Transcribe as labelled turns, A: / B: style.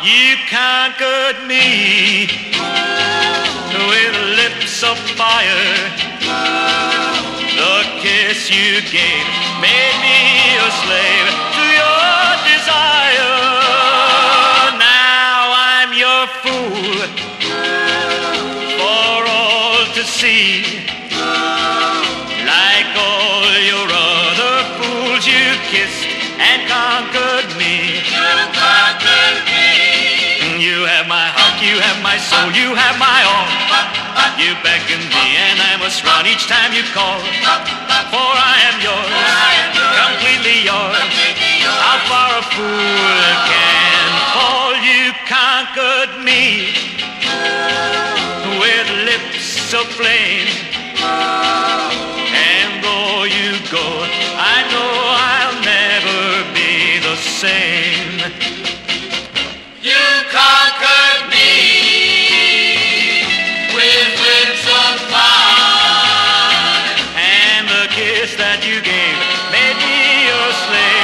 A: You conquered me with lips of fire. The kiss you gave made me a slave to your desire. Now I'm your fool for all to see. Like all your other fools, you kissed and conquered me.
B: You conquered me.
A: You have my heart, you have my soul, you have my all. You beckon me and I must run each time you call. For I am yours, completely yours. How far a fool can fall. You conquered me with lips of flame. And though you go, I know I'll never be the same.
B: You conquered me with lips of fire.
A: And the kiss that you gave made me your slave.